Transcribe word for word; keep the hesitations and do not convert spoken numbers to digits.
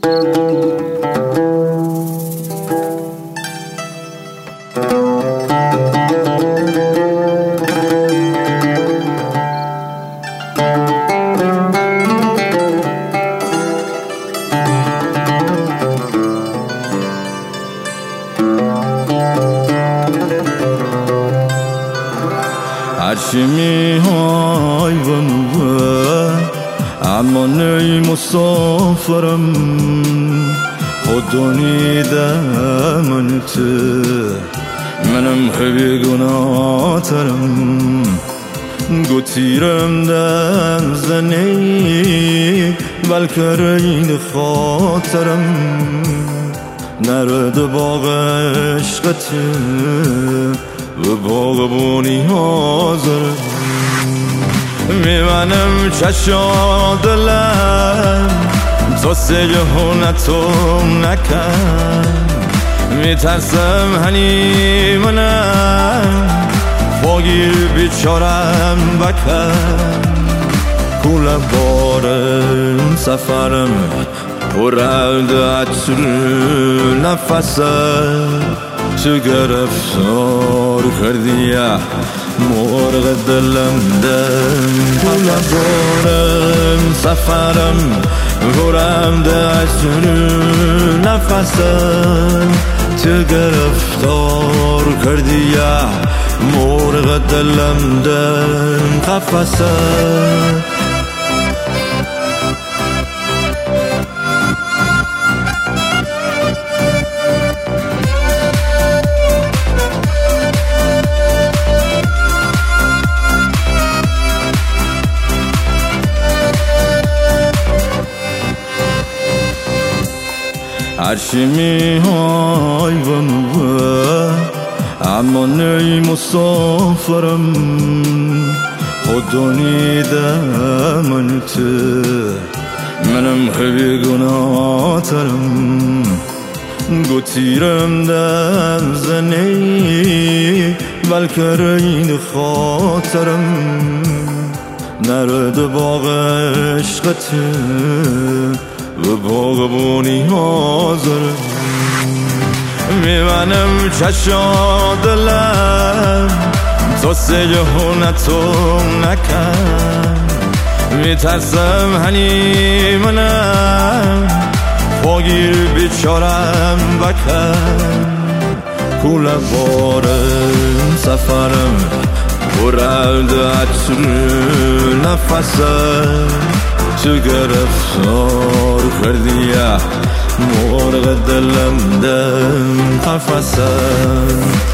هرچی میهای بنوه اما نی مسافرم خودونی دمنت منم خبی گناه ترم گوتیرم دن زنی بلکه رین خاطرم نرد باغ عشقت و باغبونی حاضرم میمنم چشا دلم تو سیهونتم نکن میترسم هنی منم فاگیر بیچارم بکن کول بارم سفرم پرد عطر نفسم چه گرفتار کردی مرغ دلم دم کول بارم سفرم پرد عطر نفسم چه گرفتار کردی مرغ دلم دم قفسم هرچی میهای بنوه اما نی مسافرم خودونی دمنت منم خبی گناه ترم گوتیرم دن زنی بلکه رین خاطرم نرد باغ عشقت و باغبونی حاضرم میمنم چشا دلم تو سیهونتم نکن میترسم هنی منم فاگیر بیچارم بکن کول بارم سفرم پرد عطر نفسم چه گرفتار کردی مرغ دلم دم قفسم